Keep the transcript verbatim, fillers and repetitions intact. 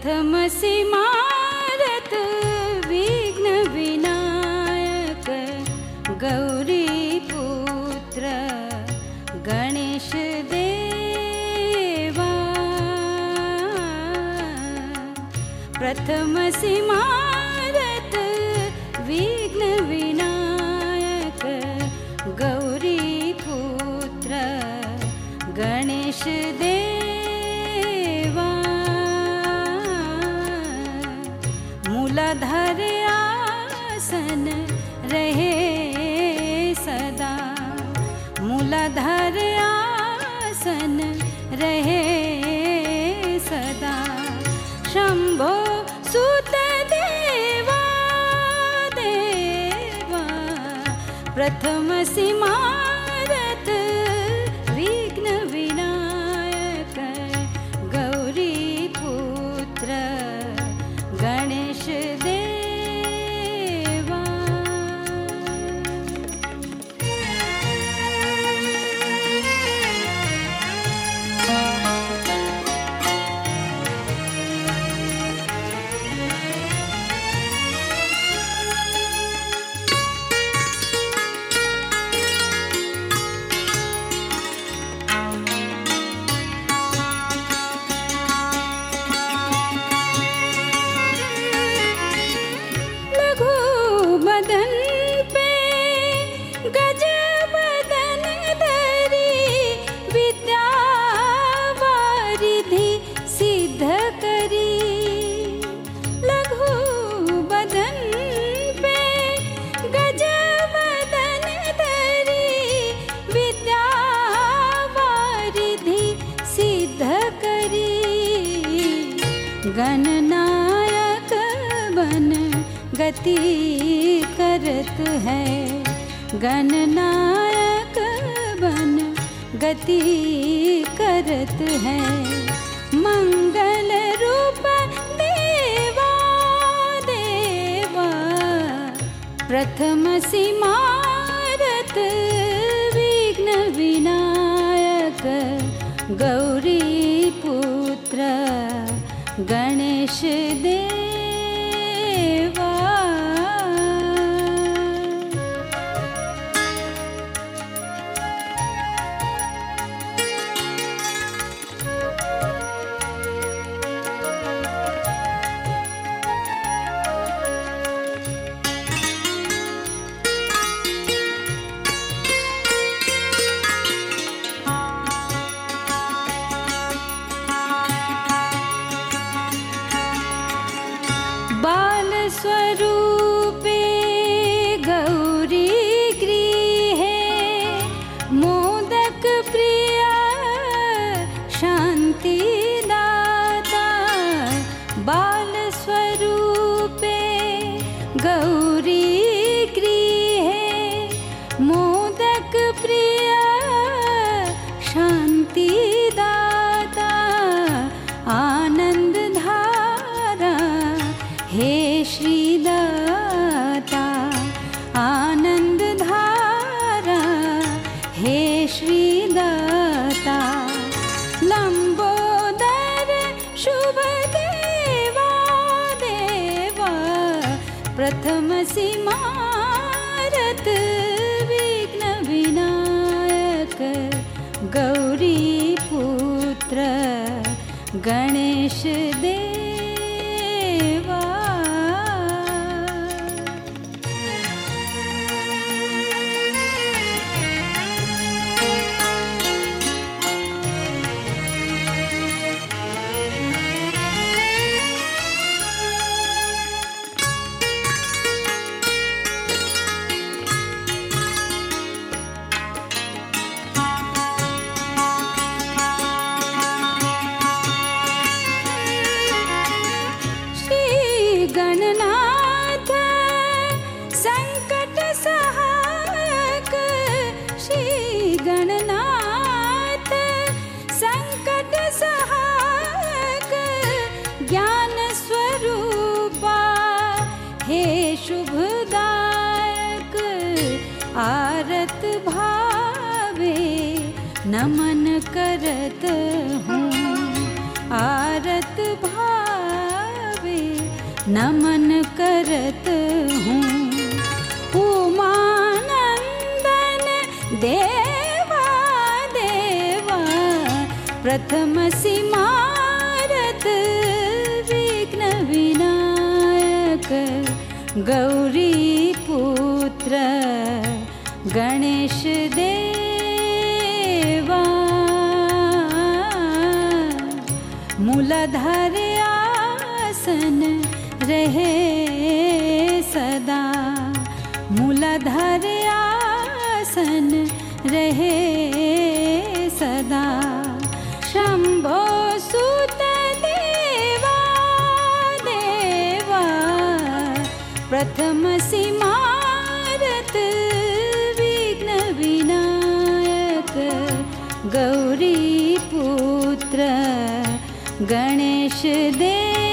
प्रथम सिमारत विघ्न विनायक गौरी पुत्र गणेश देवा। प्रथम सिमारत विघ्न विनायक गौरी पुत्र गणेश देवा। मूलाधार आसन रहे सदा, मूलाधार आसन रहे सदा। शंभो सुत देवा देवा, प्रथम सिमारत विघ्न विनायक गौरी पुत्र गणेश देवा। गणनायक बन गति करत है, गणनायक बन गति करत है। मंगल रूप देवा देवा, प्रथम सिमारत विघ्न विनायक गौरी पुत्र गणेश देवा। बाल स्वरूपे गौरी गृहे, मोदक प्रिय शांति दाता। बाल स्वरूपे गौरी गृहे, मोदक प्रिय शांति दाता। आनंद धारा हे श्रीदाता, आनंद धारा हे श्रीदाता। लंबोदर शुभ देवा देवा, प्रथम सिमारत विघ्न विनायक गौरी पुत्र गणेश देवा। गणनाथ संकट सहायक, श्री गणनाथ संकट सहायक। ज्ञान स्वरूपा हे शुभदायक, आरत भावे नमन करत हूँ, आरत भावे नमन करत हूँ। उमानंदन देवा देवा प्रथम सिमारत विघ्न विनायक गौरी पुत्र गणेश देवा। मूलाधार आसन रहे सदा, मूलाधार आसन रहे सदा। शंभो सुत देवा देवा प्रथम सिमारत विघ्न विनायक गौरी पुत्र गणेश देवा।